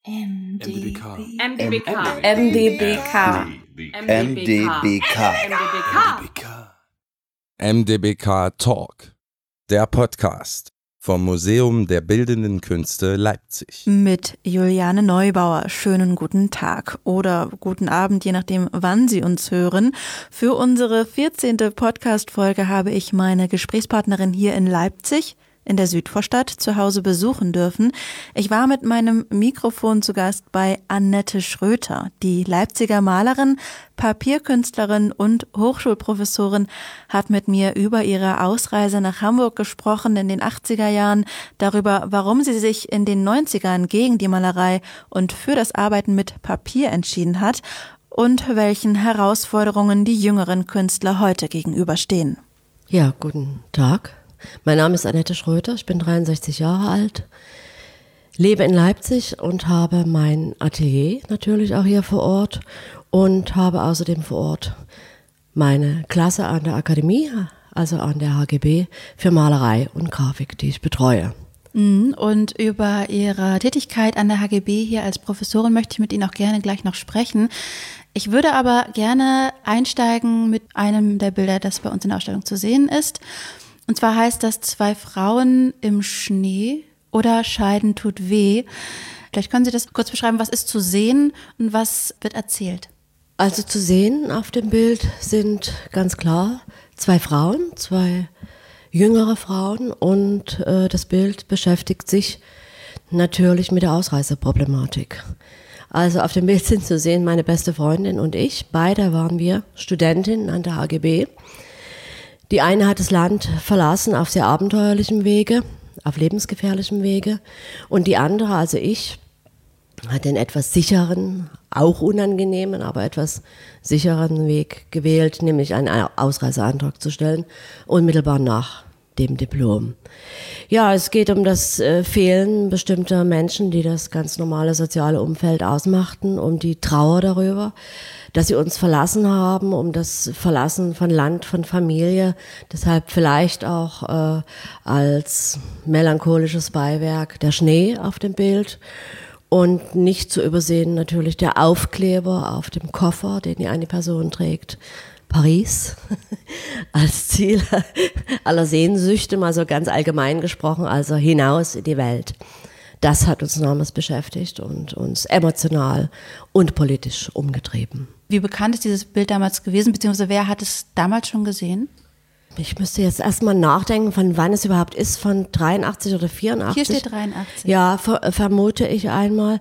MDBK. MDBK. MDBK. MDBK. MDBK Talk, der Podcast vom Museum der Bildenden Künste Leipzig. Mit Juliane Neubauer. Schönen guten Tag oder guten Abend, je nachdem, wann Sie uns hören. Für unsere 14. Podcast-Folge habe ich meine Gesprächspartnerin hier in Leipzig in der Südvorstadt zu Hause besuchen dürfen. Ich war mit meinem Mikrofon zu Gast bei Annette Schröter. Die Leipziger Malerin, Papierkünstlerin und Hochschulprofessorin hat mit mir über ihre Ausreise nach Hamburg gesprochen in den 80er Jahren, darüber, warum sie sich in den 90ern gegen die Malerei und für das Arbeiten mit Papier entschieden hat und welchen Herausforderungen die jüngeren Künstler heute gegenüberstehen. Ja, guten Tag. Mein Name ist Annette Schröter, ich bin 63 Jahre alt, lebe in Leipzig und habe mein Atelier natürlich auch hier vor Ort und habe außerdem vor Ort meine Klasse an der Akademie, also an der HGB, für Malerei und Grafik, die ich betreue. Und über Ihre Tätigkeit an der HGB hier als Professorin möchte ich mit Ihnen auch gerne gleich noch sprechen. Ich würde aber gerne einsteigen mit einem der Bilder, das bei uns in der Ausstellung zu sehen ist. Und zwar heißt das 2 Frauen im Schnee oder Scheiden tut weh. Vielleicht können Sie das kurz beschreiben, was ist zu sehen und was wird erzählt? Also zu sehen auf dem Bild sind ganz klar 2 Frauen, 2 jüngere Frauen und das Bild beschäftigt sich natürlich mit der Ausreiseproblematik. Also auf dem Bild sind zu sehen meine beste Freundin und ich. Beide waren wir Studentinnen an der HGB. Die eine hat das Land verlassen auf sehr abenteuerlichem Wege, auf lebensgefährlichem Wege. Und die andere, also ich, hat den etwas sicheren, auch unangenehmen, aber etwas sicheren Weg gewählt, nämlich einen Ausreiseantrag zu stellen, unmittelbar nach dem Diplom. Ja, es geht um das Fehlen bestimmter Menschen, die das ganz normale soziale Umfeld ausmachten, um die Trauer darüber, dass sie uns verlassen haben, um das Verlassen von Land, von Familie, deshalb vielleicht auch als melancholisches Beiwerk der Schnee auf dem Bild und nicht zu übersehen natürlich der Aufkleber auf dem Koffer, den die eine Person trägt. Paris als Ziel aller Sehnsüchte, mal so ganz allgemein gesprochen, also hinaus in die Welt. Das hat uns damals beschäftigt und uns emotional und politisch umgetrieben. Wie bekannt ist dieses Bild damals gewesen, beziehungsweise wer hat es damals schon gesehen? Ich müsste jetzt erstmal nachdenken, von wann es überhaupt ist, von 83 oder 84. Hier steht 83. Ja, vermute ich einmal.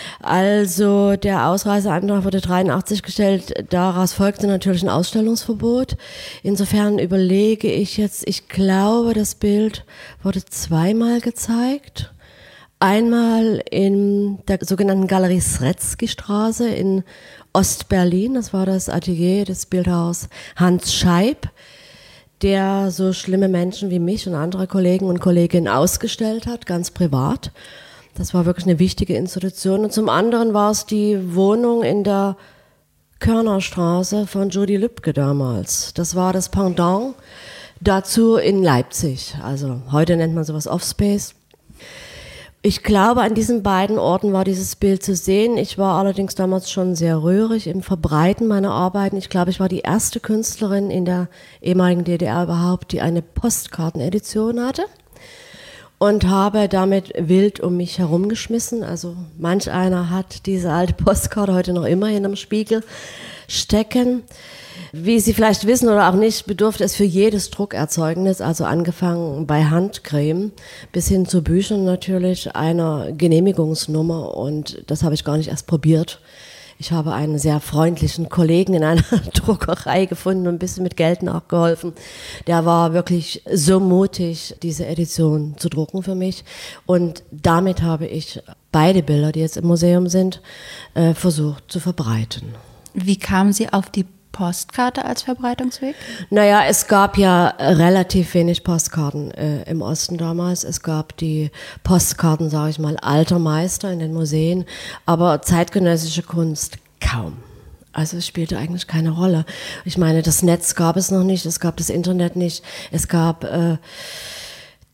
Also der Ausreiseantrag wurde 83 gestellt, daraus folgte natürlich ein Ausstellungsverbot. Insofern überlege ich jetzt, ich glaube, das Bild wurde 2-mal gezeigt. Einmal in der sogenannten Galerie Sretzky-Straße in Ostberlin, das war das Atelier des Bildhauers Hans Scheib, der so schlimme Menschen wie mich und andere Kollegen und Kolleginnen ausgestellt hat, ganz privat. Das war wirklich eine wichtige Institution. Und zum anderen war es die Wohnung in der Körnerstraße von Judy Lübke damals. Das war das Pendant dazu in Leipzig. Also heute nennt man sowas Offspace. Ich glaube, an diesen beiden Orten war dieses Bild zu sehen. Ich war allerdings damals schon sehr rührig im Verbreiten meiner Arbeiten. Ich glaube, ich war die erste Künstlerin in der ehemaligen DDR überhaupt, die eine Postkartenedition hatte und habe damit wild um mich herumgeschmissen. Also manch einer hat diese alte Postkarte heute noch immer in einem Spiegel stecken. Wie Sie vielleicht wissen oder auch nicht, bedurfte es für jedes Druckerzeugnis, also angefangen bei Handcreme bis hin zu Büchern natürlich, einer Genehmigungsnummer und das habe ich gar nicht erst probiert. Ich habe einen sehr freundlichen Kollegen in einer Druckerei gefunden und ein bisschen mit Geld nachgeholfen. Der war wirklich so mutig, diese Edition zu drucken für mich und damit habe ich beide Bilder, die jetzt im Museum sind, versucht zu verbreiten. Wie kamen Sie auf die Postkarte als Verbreitungsweg? Naja, es gab ja relativ wenig Postkarten im Osten damals. Es gab die Postkarten, sage ich mal, alter Meister in den Museen, aber zeitgenössische Kunst kaum. Also es spielte eigentlich keine Rolle. Ich meine, das Netz gab es noch nicht, es gab das Internet nicht, es gab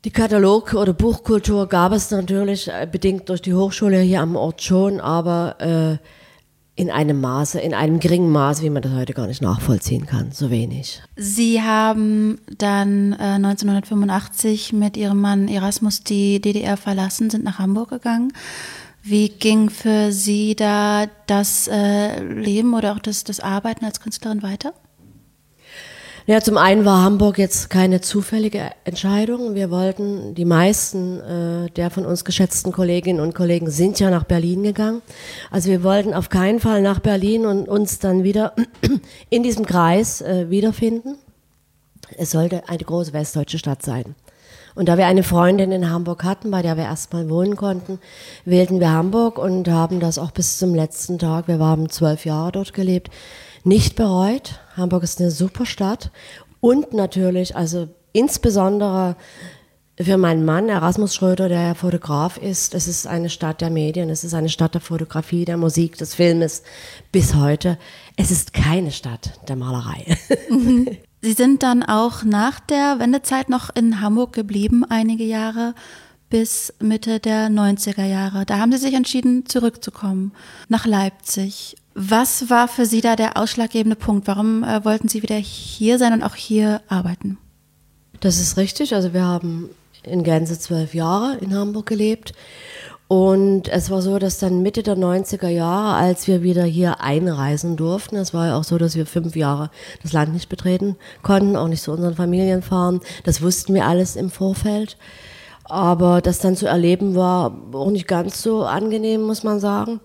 Die Katalog- oder Buchkultur gab es natürlich bedingt durch die Hochschule hier am Ort schon, aber in einem Maße, in einem geringen Maße, wie man das heute gar nicht nachvollziehen kann, so wenig. Sie haben dann 1985 mit Ihrem Mann Erasmus die DDR verlassen, sind nach Hamburg gegangen. Wie ging für Sie da das Leben oder auch das Arbeiten als Künstlerin weiter? Ja, zum einen war Hamburg jetzt keine zufällige Entscheidung. Wir wollten, die meisten der von uns geschätzten Kolleginnen und Kollegen sind ja nach Berlin gegangen. Also wir wollten auf keinen Fall nach Berlin und uns dann wieder in diesem Kreis wiederfinden. Es sollte eine große westdeutsche Stadt sein. Und da wir eine Freundin in Hamburg hatten, bei der wir erstmal wohnen konnten, wählten wir Hamburg und haben das auch bis zum letzten Tag, wir haben 12 Jahre dort gelebt, nicht bereut. Hamburg ist eine super Stadt und natürlich, also insbesondere für meinen Mann, Erasmus Schröder, der ja Fotograf ist, es ist eine Stadt der Medien, es ist eine Stadt der Fotografie, der Musik, des Filmes bis heute. Es ist keine Stadt der Malerei. Sie sind dann auch nach der Wendezeit noch in Hamburg geblieben, einige Jahre bis Mitte der 90er Jahre. Da haben Sie sich entschieden, zurückzukommen nach Leipzig. Was war für Sie da der ausschlaggebende Punkt? Warum wollten Sie wieder hier sein und auch hier arbeiten? Das ist richtig. Also wir haben in Gänze 12 Jahre in Hamburg gelebt. Und es war so, dass dann Mitte der 90er Jahre, als wir wieder hier einreisen durften, es war ja auch so, dass wir 5 Jahre das Land nicht betreten konnten, auch nicht zu unseren Familien fahren. Das wussten wir alles im Vorfeld. Aber das dann zu erleben war auch nicht ganz so angenehm, muss man sagen.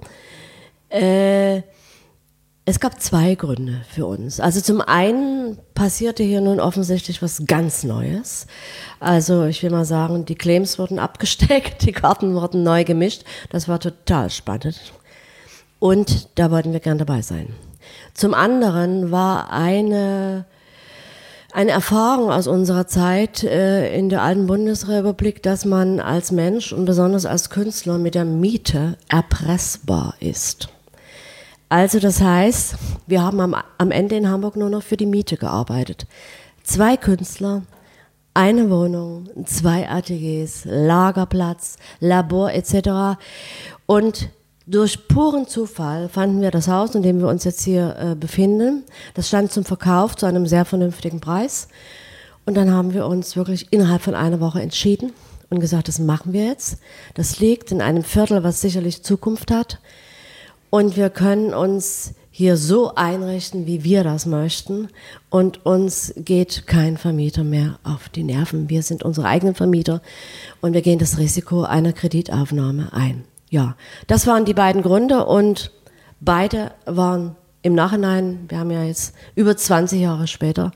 Es gab 2 Gründe für uns. Also zum einen passierte hier nun offensichtlich was ganz Neues. Also ich will mal sagen, die Claims wurden abgesteckt, die Karten wurden neu gemischt. Das war total spannend. Und da wollten wir gern dabei sein. Zum anderen war eine Erfahrung aus unserer Zeit in der alten Bundesrepublik, dass man als Mensch und besonders als Künstler mit der Miete erpressbar ist. Also das heißt, wir haben am Ende in Hamburg nur noch für die Miete gearbeitet. 2 Künstler, eine Wohnung, 2 Ateliers, Lagerplatz, Labor etc. Und durch puren Zufall fanden wir das Haus, in dem wir uns jetzt hier befinden. Das stand zum Verkauf zu einem sehr vernünftigen Preis. Und dann haben wir uns wirklich innerhalb von einer Woche entschieden und gesagt, das machen wir jetzt. Das liegt in einem Viertel, was sicherlich Zukunft hat. Und wir können uns hier so einrichten, wie wir das möchten. Und uns geht kein Vermieter mehr auf die Nerven. Wir sind unsere eigenen Vermieter und wir gehen das Risiko einer Kreditaufnahme ein. Ja, das waren die beiden Gründe und beide waren im Nachhinein, wir haben ja jetzt über 20 Jahre später,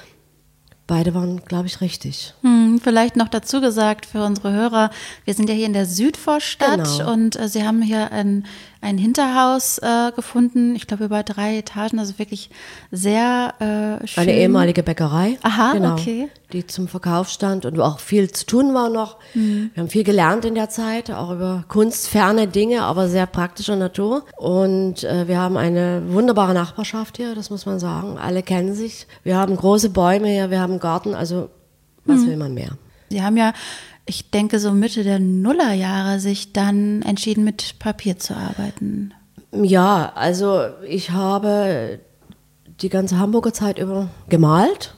beide waren, glaube ich, richtig. Vielleicht noch dazu gesagt für unsere Hörer, wir sind ja hier in der Südvorstadt Genau. und Sie haben hier ein Hinterhaus gefunden, ich glaube über 3 Etagen, also wirklich sehr schön. Eine ehemalige Bäckerei, Aha, genau, okay. Die zum Verkauf stand und wo auch viel zu tun war noch. Wir haben viel gelernt in der Zeit, auch über kunstferne Dinge, aber sehr praktischer Natur. Und wir haben eine wunderbare Nachbarschaft hier, das muss man sagen. Alle kennen sich. Wir haben große Bäume hier, wir haben einen Garten, also was will man mehr? Sie haben ja, ich denke so Mitte der Nullerjahre sich dann entschieden, mit Papier zu arbeiten. Ja, also ich habe die ganze Hamburger Zeit über gemalt.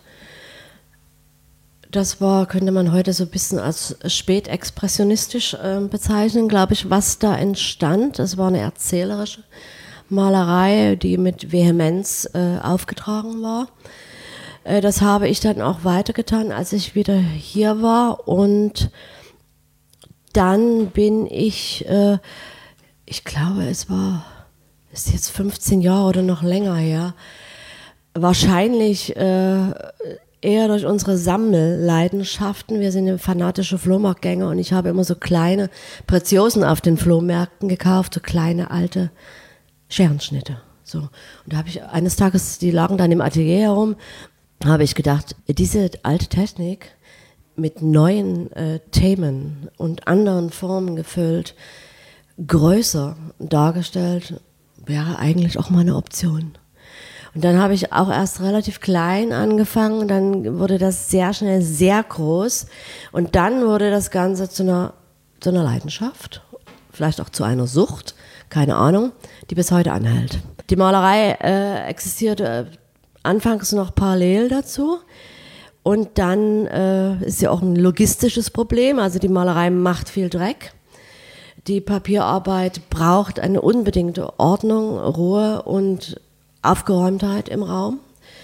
Das war, könnte man heute so ein bisschen als spätexpressionistisch bezeichnen, glaube ich, was da entstand. Das war eine erzählerische Malerei, die mit Vehemenz aufgetragen war. Das habe ich dann auch weitergetan, als ich wieder hier war. Und dann bin ich, ich glaube, ist jetzt 15 Jahre oder noch länger her, wahrscheinlich eher durch unsere Sammelleidenschaften. Wir sind fanatische Flohmarktgänger und ich habe immer so kleine Preziosen auf den Flohmärkten gekauft, so kleine alte Scherenschnitte. So. Und da habe ich eines Tages, die lagen dann im Atelier herum, habe ich gedacht, diese alte Technik mit neuen Themen und anderen Formen gefüllt, größer dargestellt, wäre eigentlich auch mal eine Option. Und dann habe ich auch erst relativ klein angefangen, dann wurde das sehr schnell sehr groß und dann wurde das Ganze zu einer Leidenschaft, vielleicht auch zu einer Sucht, keine Ahnung, die bis heute anhält. Die Malerei existierte anfangs noch parallel dazu und dann ist ja auch ein logistisches Problem, also die Malerei macht viel Dreck. Die Papierarbeit braucht eine unbedingte Ordnung, Ruhe und Aufgeräumtheit im Raum.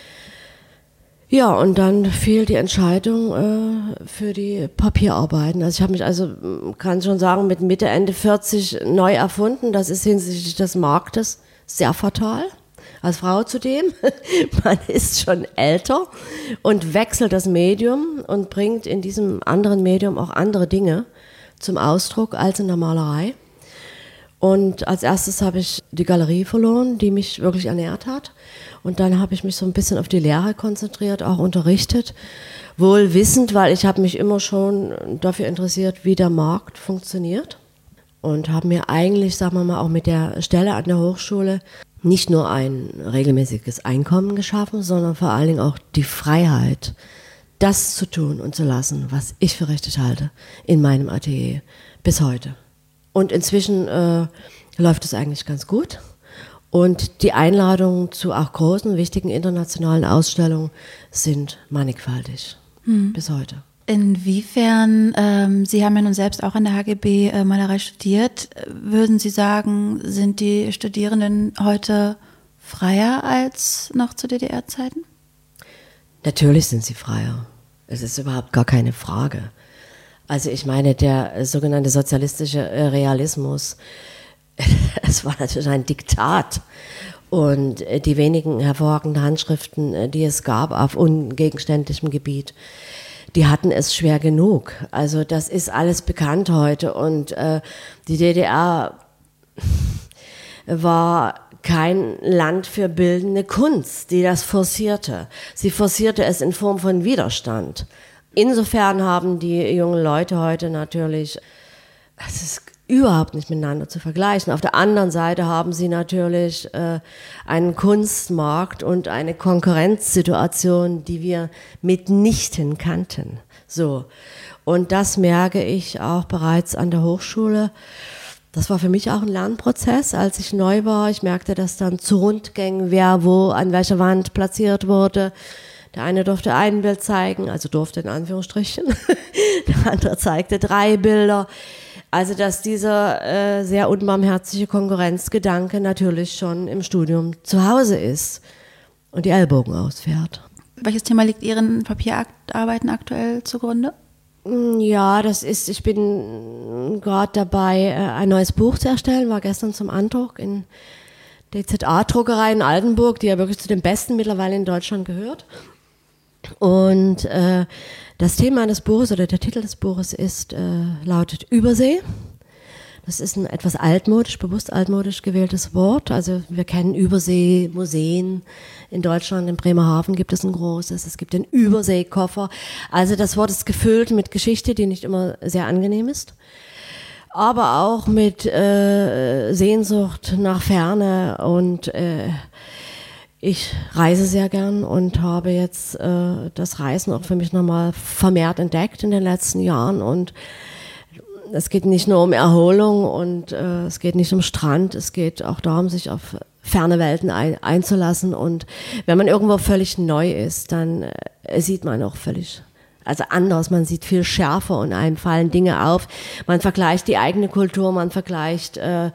Ja, und dann fiel die Entscheidung für die Papierarbeiten. Also ich habe mich kann schon sagen, mit Mitte, Ende 40 neu erfunden. Das ist hinsichtlich des Marktes sehr fatal. Als Frau zudem. Man ist schon älter und wechselt das Medium und bringt in diesem anderen Medium auch andere Dinge zum Ausdruck als in der Malerei. Und als erstes habe ich die Galerie verloren, die mich wirklich ernährt hat. Und dann habe ich mich so ein bisschen auf die Lehre konzentriert, auch unterrichtet. Wohl wissend, weil ich habe mich immer schon dafür interessiert, wie der Markt funktioniert. Und habe mir eigentlich, sagen wir mal, auch mit der Stelle an der Hochschule nicht nur ein regelmäßiges Einkommen geschaffen, sondern vor allen Dingen auch die Freiheit, das zu tun und zu lassen, was ich für richtig halte, in meinem Atelier bis heute. Und inzwischen läuft es eigentlich ganz gut. Und die Einladungen zu auch großen, wichtigen internationalen Ausstellungen sind mannigfaltig bis heute. Inwiefern, Sie haben ja nun selbst auch an der HGB Malerei studiert, würden Sie sagen, sind die Studierenden heute freier als noch zu DDR-Zeiten? Natürlich sind sie freier. Es ist überhaupt gar keine Frage. Also ich meine, der sogenannte sozialistische Realismus, es war natürlich ein Diktat. Und die wenigen hervorragenden Handschriften, die es gab auf ungegenständlichem Gebiet, die hatten es schwer genug. Also das ist alles bekannt heute. Und die DDR war kein Land für bildende Kunst, die das forcierte. Sie forcierte es in Form von Widerstand. Insofern haben die jungen Leute heute natürlich, es ist überhaupt nicht miteinander zu vergleichen. Auf der anderen Seite haben sie natürlich einen Kunstmarkt und eine Konkurrenzsituation, die wir mitnichten kannten. So. Und das merke ich auch bereits an der Hochschule. Das war für mich auch ein Lernprozess, als ich neu war. Ich merkte das dann zu Rundgängen, wer wo an welcher Wand platziert wurde. Der eine durfte ein Bild zeigen, also durfte in Anführungsstrichen. Der andere zeigte 3 Bilder. Also dass dieser sehr unbarmherzige Konkurrenzgedanke natürlich schon im Studium zu Hause ist und die Ellbogen ausfährt. Welches Thema liegt Ihren Papierarbeiten aktuell zugrunde? Ja, ich bin gerade dabei, ein neues Buch zu erstellen, war gestern zum Andruck in der ZA-Druckerei in Altenburg, die ja wirklich zu den besten mittlerweile in Deutschland gehört. Und das Thema des Buches oder der Titel des Buches lautet Übersee. Das ist ein etwas altmodisch, bewusst altmodisch gewähltes Wort. Also wir kennen Überseemuseen in Deutschland. In Bremerhaven gibt es ein großes. Es gibt den Überseekoffer. Also das Wort ist gefüllt mit Geschichte, die nicht immer sehr angenehm ist. Aber auch mit Sehnsucht nach Ferne. Und ich reise sehr gern und habe jetzt das Reisen auch für mich nochmal vermehrt entdeckt in den letzten Jahren. Und es geht nicht nur um Erholung und es geht nicht um Strand, es geht auch darum, sich auf ferne Welten einzulassen. Und wenn man irgendwo völlig neu ist, dann sieht man auch völlig anders. Man sieht viel schärfer und einem fallen Dinge auf. Man vergleicht die eigene Kultur, man vergleicht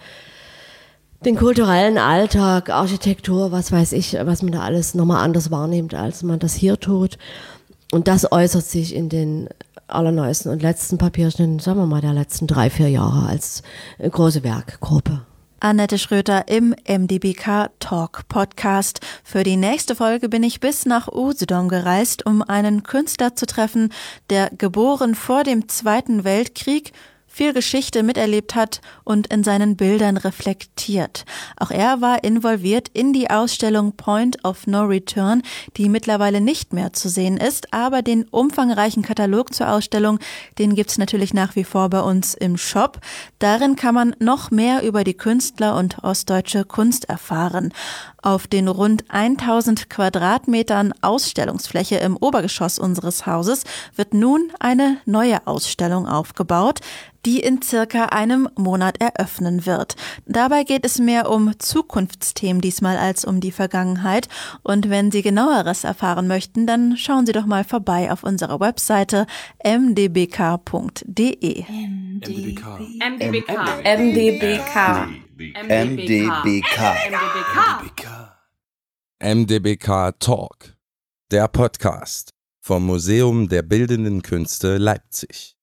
den kulturellen Alltag, Architektur, was weiß ich, was man da alles nochmal anders wahrnimmt, als man das hier tut. Und das äußert sich in den allerneuesten und letzten Papierschnitten, sagen wir mal, der letzten 3-4 Jahre als große Werkgruppe. Annette Schröter im MDBK Talk Podcast. Für die nächste Folge bin ich bis nach Usedom gereist, um einen Künstler zu treffen, der geboren vor dem Zweiten Weltkrieg viel Geschichte miterlebt hat und in seinen Bildern reflektiert. Auch er war involviert in die Ausstellung Point of No Return, die mittlerweile nicht mehr zu sehen ist, aber den umfangreichen Katalog zur Ausstellung, den gibt's natürlich nach wie vor bei uns im Shop. Darin kann man noch mehr über die Künstler und ostdeutsche Kunst erfahren. Auf den rund 1000 Quadratmetern Ausstellungsfläche im Obergeschoss unseres Hauses wird nun eine neue Ausstellung aufgebaut, die in circa einem Monat eröffnen wird. Dabei geht es mehr um Zukunftsthemen diesmal als um die Vergangenheit. Und wenn Sie Genaueres erfahren möchten, dann schauen Sie doch mal vorbei auf unserer Webseite mdbk.de. MDBK Talk, der Podcast vom Museum der Bildenden Künste Leipzig.